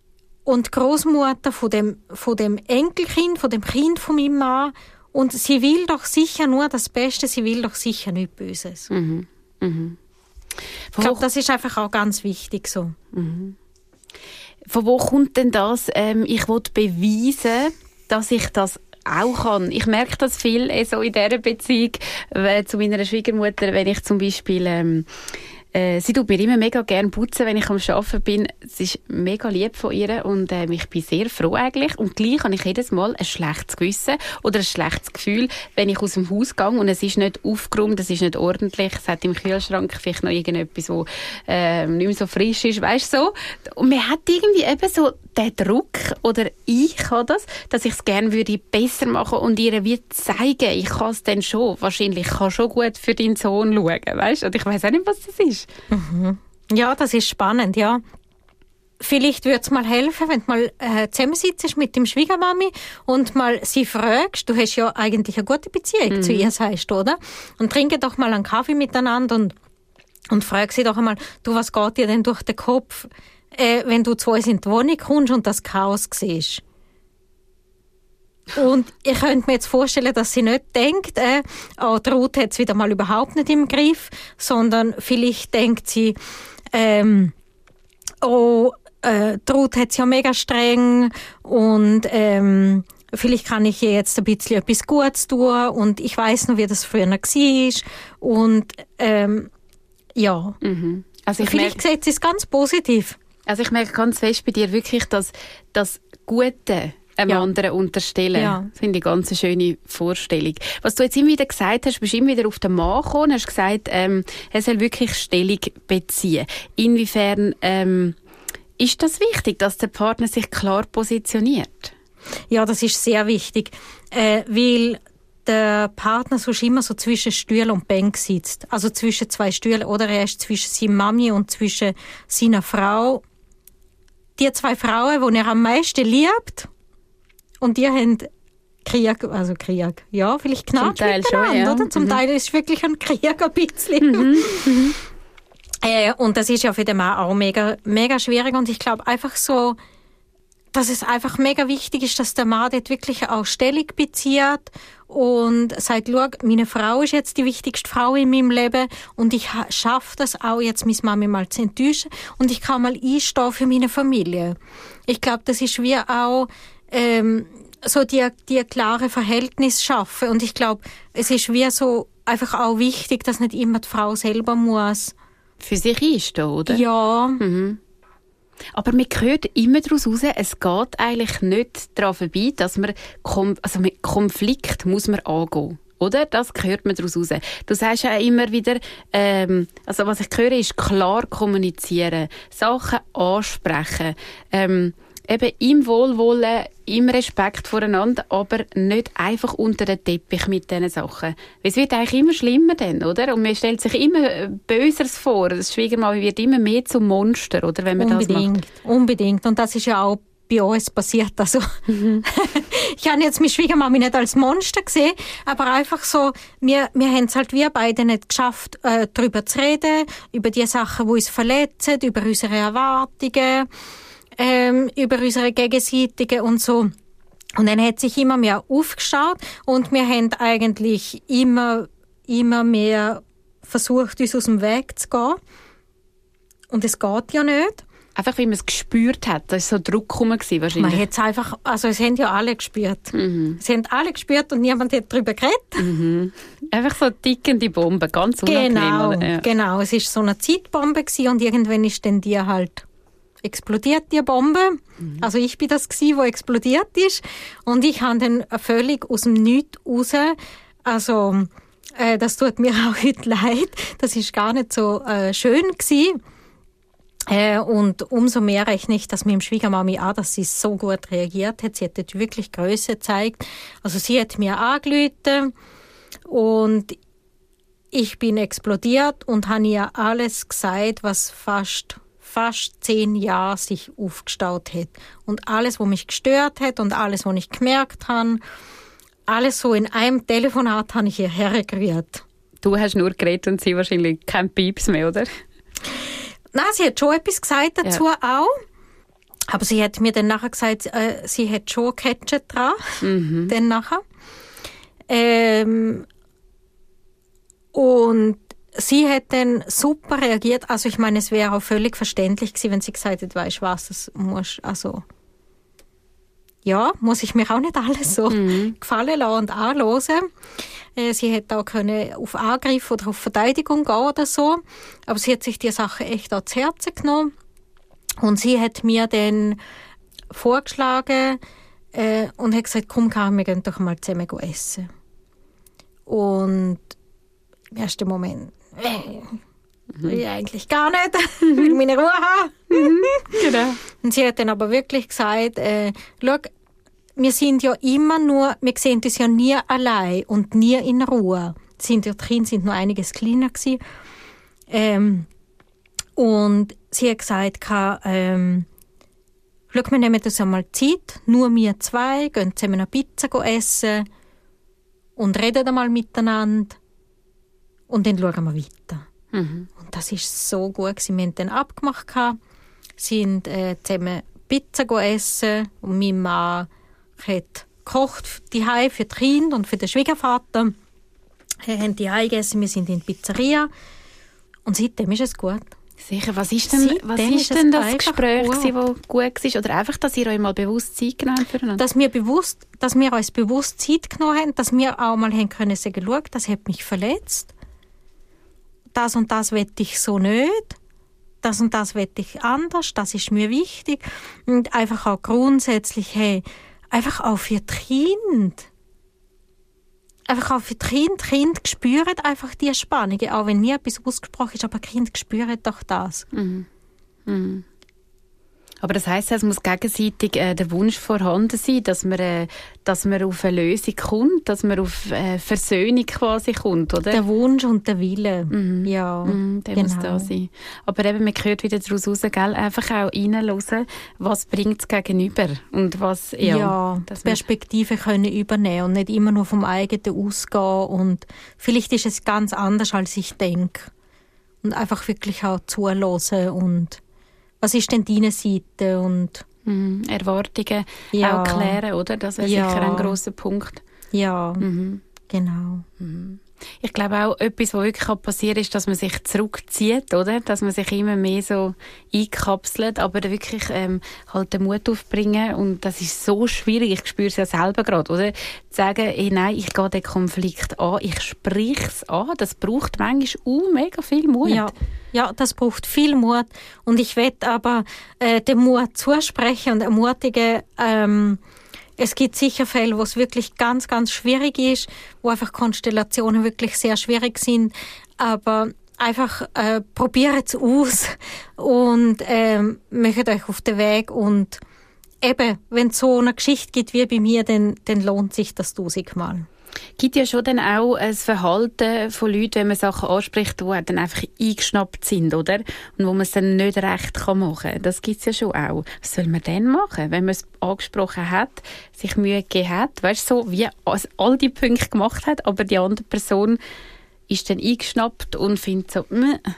und Großmutter von dem, von dem Enkelkind, von dem Kind von meinem Mann. Und sie will doch sicher nur das Beste, sie will doch sicher nichts Böses. Mhm. Mhm. Ich glaube, das ist einfach auch ganz wichtig so. Mhm. Von wo kommt denn das? Ähm, ich will beweisen, dass ich das auch kann. Ich merke das viel äh, so in dieser Beziehung äh, zu meiner Schwiegermutter, wenn ich zum Beispiel ähm, äh, sie tut mir immer mega gerne putzen, wenn ich am Arbeiten bin. Es ist mega lieb von ihr und äh, ich bin sehr froh eigentlich. Und gleich habe ich jedes Mal ein schlechtes Gewissen oder ein schlechtes Gefühl, wenn ich aus dem Haus gehe und es ist nicht aufgeräumt, es ist nicht ordentlich, es hat im Kühlschrank vielleicht noch irgendetwas, wo äh, nicht mehr so frisch ist, weißt du so. Und man hat irgendwie eben so den Druck, oder ich habe das, dass ich es gerne würde besser machen und ihr wie zeigen, ich kann es dann schon, wahrscheinlich kann schon gut für deinen Sohn schauen, weißt du? Und ich weiss auch nicht, was das ist. Mhm. Ja, das ist spannend, ja. Vielleicht würde es mal helfen, wenn du mal äh, zusammensitzt mit dem Schwiegermami und mal sie fragst, du hast ja eigentlich eine gute Beziehung mhm. zu ihr, sagst du, oder? Und trinke doch mal einen Kaffee miteinander und, und frag sie doch einmal, du, was geht dir denn durch den Kopf, äh, wenn du zu uns in die Wohnung kommst und das Chaos siehst? Und ich könnte mir jetzt vorstellen, dass sie nicht denkt, äh, oh, die Ruth hat es wieder mal überhaupt nicht im Griff, sondern vielleicht denkt sie, ähm, oh, äh, die Ruth hat es ja mega streng und ähm, vielleicht kann ich ihr jetzt ein bisschen etwas Gutes tun und ich weiss noch, wie das früher war und ähm, ja, mhm. Also ich vielleicht merke, sieht sie es ganz positiv. Also ich merke ganz fest bei dir wirklich, dass das Gute einem ja. anderen unterstellen. Ja. Das finde ich eine ganz schöne Vorstellung. Was du jetzt immer wieder gesagt hast, bist du immer wieder auf den Mann gekommen, hast gesagt, ähm, er soll wirklich Stellung beziehen. Inwiefern ähm, ist das wichtig, dass der Partner sich klar positioniert? Ja, das ist sehr wichtig, äh, weil der Partner sonst immer so zwischen Stuhl und Bank sitzt. Also zwischen zwei Stühlen, oder er ist zwischen seiner Mami und zwischen seiner Frau. Die zwei Frauen, die er am meisten liebt, und die haben Krieg, also Krieg, ja, vielleicht knapp Zum Teil miteinander, schon, ja. oder? Zum mhm. Teil ist es wirklich ein Krieg ein bisschen. Mhm. Mhm. Äh, und das ist ja für den Mann auch mega, mega schwierig. Und ich glaube einfach so, dass es einfach mega wichtig ist, dass der Mann dort wirklich auch Stellung bezieht und sagt, schau, meine Frau ist jetzt die wichtigste Frau in meinem Leben und ich schaffe das auch jetzt, meine Mami mal zu enttäuschen und ich kann mal einstehen für meine Familie. Ich glaube, das ist wie auch ähm, so die, die klare Verhältnis schaffen und ich glaube, es ist wie so einfach auch wichtig, dass nicht immer die Frau selber muss. Für sich einstehen, oder? Ja. Mhm. Aber man hört immer daraus raus, es geht eigentlich nicht daran vorbei, dass man, also mit Konflikt muss man angehen. Oder? Das hört man daraus raus. Du sagst ja immer wieder, ähm, also was ich höre, ist klar kommunizieren, Sachen ansprechen, ähm, eben im Wohlwollen, im Respekt voreinander, aber nicht einfach unter den Teppich mit diesen Sachen. Es wird eigentlich immer schlimmer dann, oder? Und man stellt sich immer Böseres vor. Das Schwiegermami wird immer mehr zum Monster, oder? Wenn man unbedingt, das macht. Unbedingt. Und das ist ja auch bei uns passiert. Also, mhm. Ich habe jetzt meine Schwiegermami nicht als Monster gesehen, aber einfach so, wir, wir haben es halt wir beide nicht geschafft, äh, darüber zu reden, über die Sachen, die uns verletzen, über unsere Erwartungen, ähm, über unsere gegenseitigen und so. Und dann hat sich immer mehr aufgestaut und wir haben eigentlich immer, immer mehr versucht, uns aus dem Weg zu gehen. Und es geht ja nicht. Einfach, wie man es gespürt hat. Da war so Druck rum wahrscheinlich. Man hat es einfach, also es haben ja alle gespürt. Mhm. Es haben alle gespürt und niemand hat darüber geredet. Mhm. Einfach so tickende Bombe, ganz unangenehm. Genau, oder? Ja. genau. Es war so eine Zeitbombe gewesen und irgendwann ist dann die halt explodiert, die Bombe. Mhm. Also ich bin das gewesen, wo explodiert ist. Und ich habe dann völlig aus dem Nichts raus, also äh, das tut mir auch heute leid, das ist gar nicht so äh, schön gewesen. Äh, und umso mehr rechne ich das mit dem Schwiegermami an, dass sie so gut reagiert hat. Sie hat dort wirklich Größe gezeigt. Also sie hat mir angerufen und ich bin explodiert und habe ihr alles gesagt, was fast fast zehn Jahre sich aufgestaut hat. Und alles, was mich gestört hat und alles, was ich gemerkt habe, alles so in einem Telefonat habe ich ihr hergerührt. Du hast nur geredet und sie wahrscheinlich kein Pieps mehr, oder? Nein, sie hat schon etwas gesagt dazu ja. auch. Aber sie hat mir dann nachher gesagt, äh, sie hat schon Ketchup dran. Mhm. Dann nachher. Ähm, und sie hat dann super reagiert. Also ich meine, es wäre auch völlig verständlich gewesen, wenn sie gesagt hätte, weisst du was, das muss, also ja, muss ich mir auch nicht alles so mhm. gefallen lassen und anhören. Äh, sie hätte auch können auf Angriff oder auf Verteidigung gehen oder so. Aber sie hat sich die Sache echt auch zu Herzen genommen. Und sie hat mir dann vorgeschlagen äh, und hat gesagt, komm Karin, wir gehen doch mal zusammen essen. Und im ersten Moment, äh, will ich eigentlich gar nicht, ich will meine Ruhe haben. Genau. Und sie hat dann aber wirklich gesagt, äh, schau, wir sind ja immer nur, wir sehen das ja nie allein und nie in Ruhe. Die, sind, die Kinder sind noch einiges kleiner gewesen. Ähm, und sie hat gesagt, ähm, schau, wir nehmen uns einmal Zeit, nur wir zwei, gehen zusammen eine Pizza essen und reden einmal miteinander und dann schauen wir weiter. Mhm. Und das ist so gut gewesen. Wir haben dann abgemacht, sind äh, zusammen Pizza essen und mein Mann hat gekocht daheim für die Kinder und für den Schwiegervater. Wir haben daheim gegessen, wir sind in die Pizzeria und seitdem ist es gut. Sicher. Was ist denn, was ist denn das Gespräch, das gut war? Oder einfach, dass ihr euch mal bewusst Zeit genommen habt füreinander? Dass wir, bewusst, dass wir uns bewusst Zeit genommen haben, dass wir auch mal haben können sagen, schau, das hat mich verletzt. Das und das will ich so nicht. Das und das will ich anders. Das ist mir wichtig. Und einfach auch grundsätzlich, hey, einfach auch für die Kinder. Einfach auch für die Kinder. Die Kinder spüren einfach die Spannung, auch wenn nie etwas ausgesprochen ist, aber die Kinder spüren doch das. Mhm. Mhm. Aber das heisst, es muss gegenseitig äh, der Wunsch vorhanden sein, dass man, äh, dass man auf eine Lösung kommt, dass man auf äh, Versöhnung quasi kommt, oder? Der Wunsch und der Wille, mhm. ja. Mhm, der genau. muss da sein. Aber eben, man hört wieder daraus raus, gell? Einfach auch reinhören, was bringt es gegenüber und was, ja. Ja, Perspektive können übernehmen und nicht immer nur vom eigenen ausgehen und vielleicht ist es ganz anders, als ich denke. Und einfach wirklich auch zuhören und was ist denn deine Seite? Und mhm. Erwartungen ja. auch klären, oder? Das wäre ja. sicher ein grosser Punkt. Ja, mhm. genau. Mhm. Ich glaube auch, etwas, was wirklich passieren kann, ist, dass man sich zurückzieht, oder? Dass man sich immer mehr so einkapselt, aber dann wirklich ähm, halt den Mut aufbringen. Und das ist so schwierig, ich spüre es ja selber gerade, oder? Zu sagen, hey, nein, ich gehe den Konflikt an, ich spreche es an. Das braucht manchmal auch mega viel Mut. Ja. Ja, das braucht viel Mut. Und ich will aber äh, den Mut zusprechen und ermutigen. Ähm, es gibt sicher Fälle, wo es wirklich ganz, ganz schwierig ist, wo einfach Konstellationen wirklich sehr schwierig sind. Aber einfach äh, probiert es aus und ähm, macht euch auf den Weg. Und eben, wenn es so eine Geschichte gibt wie bei mir, dann, dann lohnt sich das tausendmal. Gibt ja schon dann auch ein Verhalten von Leuten, wenn man Sachen anspricht, die dann einfach eingeschnappt sind, oder? Und wo man es dann nicht recht machen kann. Das gibt es ja schon auch. Was soll man denn machen, wenn man es angesprochen hat, sich Mühe gegeben hat, weißt du, so wie all die Punkte gemacht hat, aber die andere Person ist dann eingeschnappt und findet so,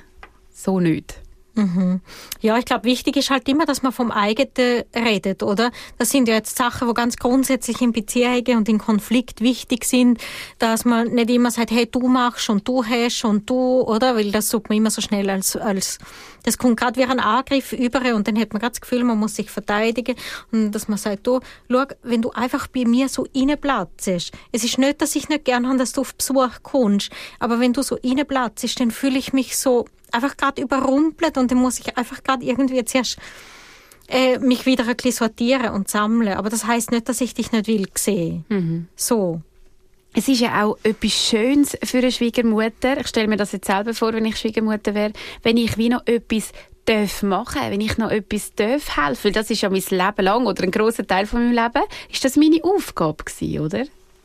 so nicht. Mhm. Ja, ich glaube, wichtig ist halt immer, dass man vom eigenen redet, oder? Das sind ja jetzt Sachen, die ganz grundsätzlich in Beziehungen und in Konflikt wichtig sind, dass man nicht immer sagt, hey, du machst und du hast und du, oder? Weil das sucht man immer so schnell als, als das kommt gerade wie ein Angriff über und dann hat man gerade das Gefühl, man muss sich verteidigen und dass man sagt, du, schau, wenn du einfach bei mir so reinplatzest, es ist nicht, dass ich nicht gerne habe, dass du auf Besuch kommst, aber wenn du so reinplatzest, dann fühle ich mich so einfach gerade überrumpelt und dann muss ich einfach gerade irgendwie zuerst äh, mich wieder ein bisschen sortieren und sammeln. Aber das heisst nicht, dass ich dich nicht will sehen. Mhm. So. Es ist ja auch etwas Schönes für eine Schwiegermutter. Ich stelle mir das jetzt selber vor, wenn ich Schwiegermutter wäre, wenn ich wie noch etwas darf machen, wenn ich noch etwas darf helfen. Das ist ja mein Leben lang oder ein grosser Teil von meinem Leben. Ist das meine Aufgabe gewesen, oder?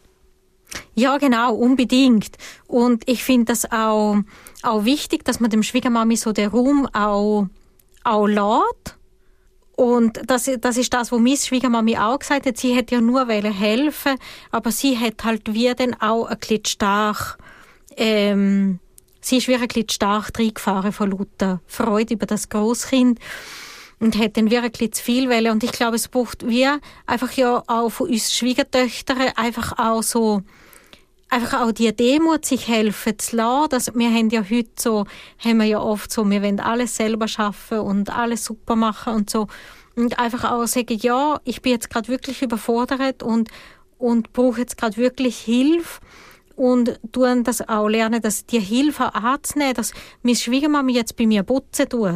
Ja, genau, unbedingt. Und ich finde das auch, auch wichtig, dass man dem Schwiegermami so den Raum auch, auch lässt. Und das, das ist das, was meine Schwiegermami auch gesagt hat. Sie hätte ja nur helfen, aber sie hat halt wie dann auch ein bisschen stark, ähm, sie ist wie ein bisschen stark reingefahren von lauter Freude über das Grosskind. und hat dann wirklich zu viel wollen. Und ich glaube, es braucht wir einfach ja auch von uns Schwiegertöchtern einfach auch so, einfach auch die Demut, sich helfen zu lassen. Dass wir haben ja heute so, haben wir ja oft so, wir wollen alles selber schaffen und alles super machen und so. Und einfach auch sagen, ja, ich bin jetzt gerade wirklich überfordert und, und brauche jetzt gerade wirklich Hilfe. Und tun das auch lernen, dass die Hilfe auch anzunehmen, dass meine Schwiegermama jetzt bei mir putzen tut.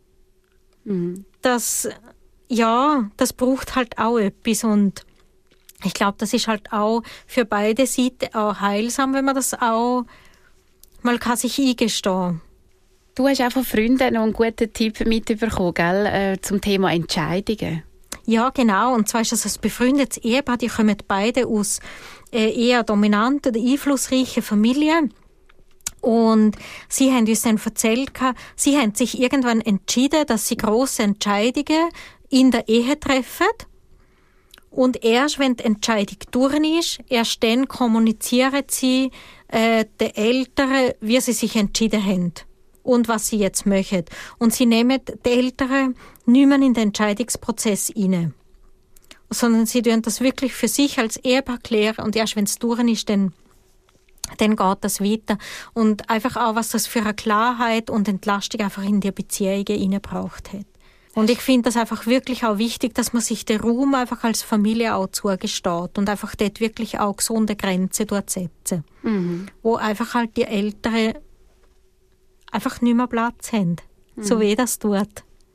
Mhm. Das, ja, das braucht halt auch etwas. Und ich glaube, das ist halt auch für beide Seiten auch heilsam, wenn man das auch mal kann sich eingestehen kann. Du hast auch von Freunden noch einen guten Tipp mitbekommen, gell, äh, zum Thema Entscheidungen. Ja, genau. Und zwar ist das ein befreundetes Ehepaar, die kommen beide aus äh, eher dominanten oder einflussreichen Familien. Und sie haben uns dann erzählt, sie haben sich irgendwann entschieden, dass sie grosse Entscheidungen in der Ehe treffen. Und erst, wenn die Entscheidung durch ist, erst dann kommunizieren sie äh, den Eltern, wie sie sich entschieden haben und was sie jetzt möchten. Und sie nehmen die Eltern nicht mehr in den Entscheidungsprozess rein, sondern sie tun das wirklich für sich als Ehepaar klären und erst wenn es durch ist, dann, dann geht das weiter. Und einfach auch, was das für eine Klarheit und Entlastung einfach in die Beziehungen rein braucht hat. Und ich finde das einfach wirklich auch wichtig, dass man sich den Raum einfach als Familie auch zugesteht und einfach dort wirklich auch gesunde Grenzen dort setzen. Mhm. Wo einfach halt die Eltern einfach nicht mehr Platz haben. Mhm. So wie das tut.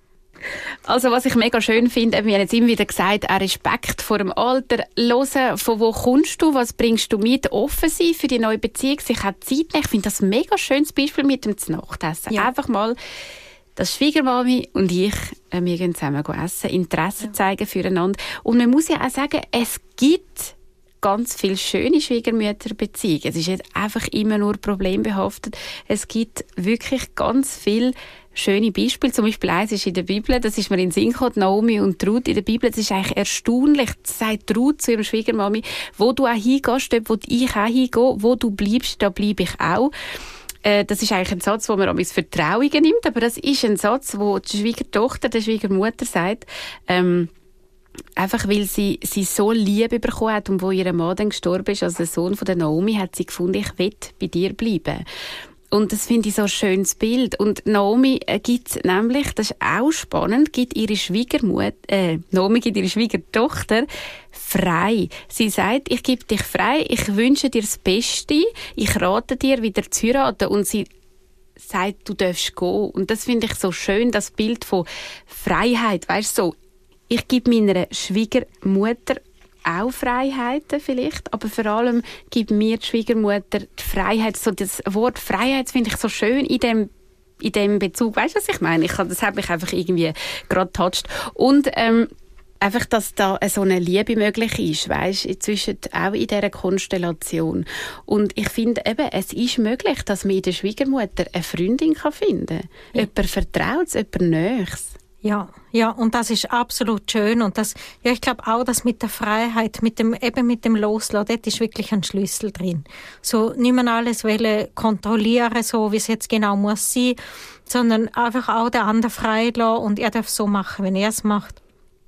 Also was ich mega schön finde, wir haben jetzt immer wieder gesagt, auch Respekt vor dem Alter, hören, von wo kommst du, was bringst du mit, offen sein für die neue Beziehung, sich auch Zeit nehmen. Ich finde das ein mega schönes Beispiel mit dem Znachtessen. Ja. Einfach mal, dass Schwiegermami und ich, äh, wir gehen zusammen essen, Interesse ja. zeigen füreinander. Und man muss ja auch sagen, es gibt ganz viele schöne Schwiegermütterbeziehungen. Es ist nicht einfach immer nur problembehaftet. Es gibt wirklich ganz viele schöne Beispiele. Zum Beispiel eins ist in der Bibel, das ist mir in den Sinn gekommen, Naomi und Ruth in der Bibel. Das ist eigentlich erstaunlich. Das sagt Ruth zu ihrem Schwiegermami, wo du auch hingehst, dort wo ich auch hingehe, wo du bleibst, da bleibe ich auch. Äh, das ist eigentlich ein Satz, wo man an Vertrauungen nimmt, aber das ist ein Satz, wo die Schwiegertochter der Schwiegermutter sagt, ähm, einfach weil sie, sie so Liebe bekommen hat und wo ihr Mann dann gestorben ist, also der Sohn von der Naomi, hat sie gefunden, ich will bei dir bleiben. Und das finde ich so ein schönes Bild. Und Naomi gibt nämlich, das ist auch spannend, gibt ihre Schwiegermutter, äh, Naomi gibt ihre Schwiegertochter frei. Sie sagt, ich gebe dich frei, ich wünsche dir das Beste, ich rate dir, wieder zu heiraten. Und sie sagt, du darfst gehen. Und das finde ich so schön, das Bild von Freiheit. Weißt du, so, ich gebe meiner Schwiegermutter auch Freiheiten vielleicht, aber vor allem gibt mir die Schwiegermutter die Freiheit. So das Wort Freiheit finde ich so schön in dem in dem Bezug. Weißt du, was ich meine? Ich, das hat mich einfach irgendwie gerade getatscht. Und ähm, einfach, dass da so eine Liebe möglich ist, weißt, inzwischen auch in dieser Konstellation. Und ich finde eben, es ist möglich, dass man in der Schwiegermutter eine Freundin finden kann. Ja. Jemand Vertrautes, jemand Nächstes. Ja, ja, und das ist absolut schön. Und das, ja, ich glaube auch, dass mit der Freiheit, mit dem, eben mit dem Loslassen, dort ist wirklich ein Schlüssel drin. So, nicht mehr alles wollen kontrollieren, so wie es jetzt genau muss sein, sondern einfach auch den anderen frei lassen und er darf so machen, wenn er es macht.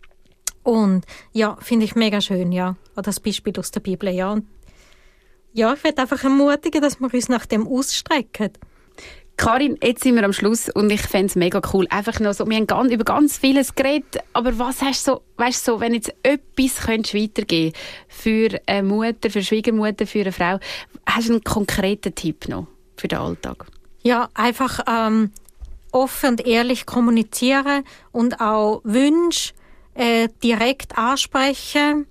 Und, ja, finde ich mega schön, ja. Oder das Beispiel aus der Bibel, ja. Und, ja, ich werde einfach ermutigen, dass wir uns nach dem ausstrecken. Karin, jetzt sind wir am Schluss und ich fände es mega cool. Einfach noch so, wir haben ganz, über ganz vieles geredet, aber was hast du so, weißt du, so, wenn jetzt etwas könntest weitergeben für eine Mutter, für eine Schwiegermutter, für eine Frau, hast du einen konkreten Tipp noch für den Alltag? Ja, einfach ähm, offen und ehrlich kommunizieren und auch Wünsche äh, direkt ansprechen.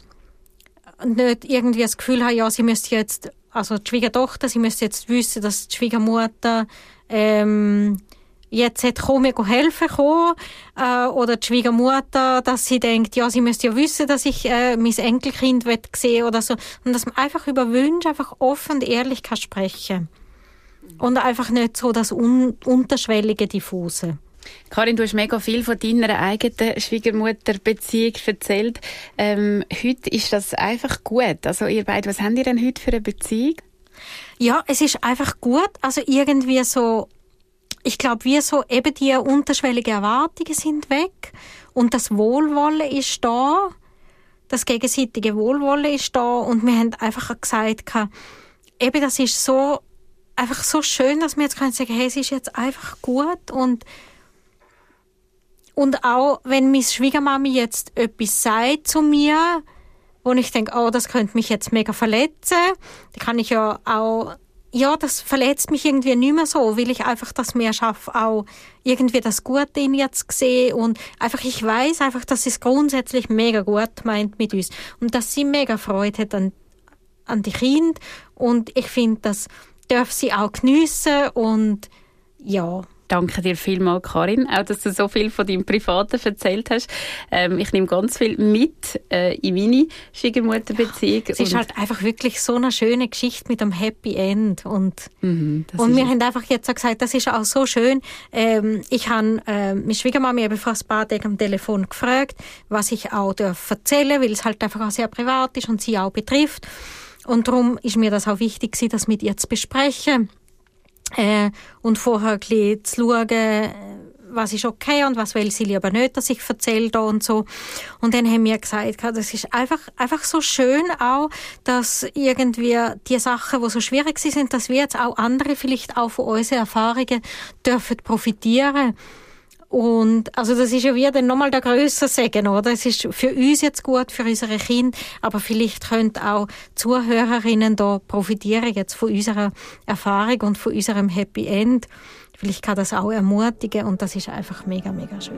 Nicht irgendwie das Gefühl haben, ja, sie müsste jetzt, also die Schwiegertochter, sie müsste jetzt wissen, dass die Schwiegermutter ähm, jetzt hat kommen, mir helfen kommen, äh, oder die Schwiegermutter, dass sie denkt, ja, sie müsste ja wissen, dass ich äh, mein Enkelkind sehen oder so. Und dass man einfach über Wünsche einfach offen und ehrlich kann sprechen. Und einfach nicht so das un- unterschwellige, diffuse. Karin, du hast mega viel von deiner eigenen Schwiegermutterbeziehung erzählt. Ähm, heute ist das einfach gut. Also ihr beide, was habt ihr denn heute für eine Beziehung? Ja, es ist einfach gut. Also irgendwie so, ich glaube, wie so eben die unterschwelligen Erwartungen sind weg. Und das Wohlwollen ist da, das gegenseitige Wohlwollen ist da und wir haben einfach gesagt, eben das ist so, einfach so schön, dass wir jetzt können sagen, hey, es ist jetzt einfach gut und und auch, wenn meine Schwiegermami jetzt etwas sagt zu mir, wo ich denke, oh, das könnte mich jetzt mega verletzen, dann kann ich ja auch, ja, das verletzt mich irgendwie nicht mehr so, weil ich einfach das mehr schaffe, auch irgendwie das Gute in ihr zu sehen und einfach, ich weiß einfach, dass sie es grundsätzlich mega gut meint mit uns und dass sie mega Freude hat an, an die Kinder und ich finde, das darf sie auch geniessen und ja. Danke dir vielmals, Karin, auch dass du so viel von deinem Privaten erzählt hast. Ähm, ich nehme ganz viel mit äh, in meine Schwiegermutterbeziehung. Es ist halt einfach wirklich so eine schöne Geschichte mit einem Happy End. Und, mhm, und wir haben einfach jetzt auch gesagt, das ist auch so schön. Ähm, ich habe äh, meine Schwiegermami eben vor ein paar Tagen am Telefon gefragt, was ich auch darf erzählen, weil es halt einfach auch sehr privat ist und sie auch betrifft. Und darum ist mir das auch wichtig, das mit ihr zu besprechen. Äh, und vorher ein bisschen zu schauen, was ist okay und was will sie lieber nicht, dass ich erzähle da und so. Und dann haben wir gesagt, das ist einfach, einfach so schön auch, dass irgendwie die Sachen, die so schwierig sind, dass wir jetzt auch andere vielleicht auch von unseren Erfahrungen dürfen profitieren. Und, also das ist ja wieder dann nochmal der grössere Segen, oder? Es ist für uns jetzt gut, für unsere Kinder, aber vielleicht können auch Zuhörerinnen da profitieren jetzt von unserer Erfahrung und von unserem Happy End. Vielleicht kann das auch ermutigen und das ist einfach mega, mega schön.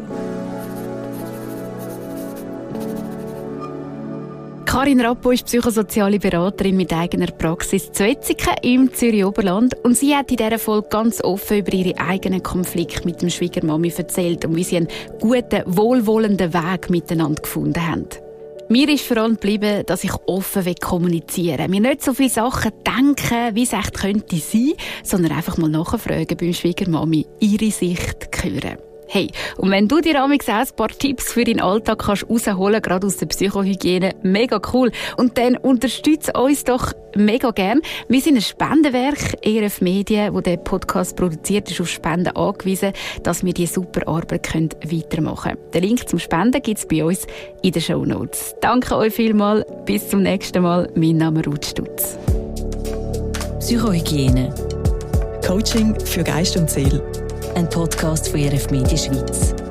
Karin Rappo ist psychosoziale Beraterin mit eigener Praxis zu Wetzikon im Zürich Oberland und sie hat in dieser Folge ganz offen über ihre eigenen Konflikte mit dem Schwiegermami erzählt und wie sie einen guten, wohlwollenden Weg miteinander gefunden haben. Mir ist vor allem geblieben, dass ich offen kommunizieren will. Mir nicht so viele Sachen denken, wie es echt könnte sein, sondern einfach mal nachfragen beim Schwiegermami, ihre Sicht hören. Hey, und wenn du dir amigs auch ein paar Tipps für deinen Alltag kannst rausholen, gerade aus der Psychohygiene, mega cool. Und dann unterstütze uns doch mega gern. Wir sind ein Spendenwerk, E R F Medien, wo der Podcast produziert ist, auf Spenden angewiesen, dass wir diese super Arbeit können weitermachen können. Den Link zum Spenden gibt es bei uns in den Shownotes. Danke euch vielmals. Bis zum nächsten Mal. Mein Name ist Ruth Stutz. Psychohygiene. Coaching für Geist und Seele. Ein Podcast von E R F Medien Schweiz.